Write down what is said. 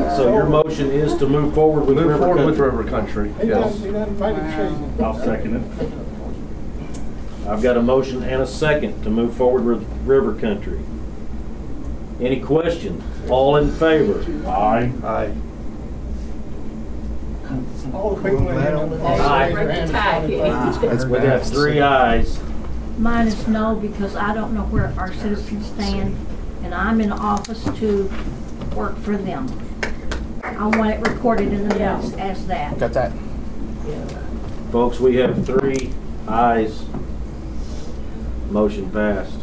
So your motion is to move forward with Move River forward with Country. River Country, He yes. doesn't make a decision. I'll second it. I've got a motion and a second to move forward with River Country. Any questions? All in favor? Aye. Aye. All the people in here. Aye. We have 3 ayes. Mine is no, because I don't know where our citizens stand, and I'm in office to work for them. I want it recorded in the minutes as that. Got that. Folks, we have 3 ayes. Motion passed.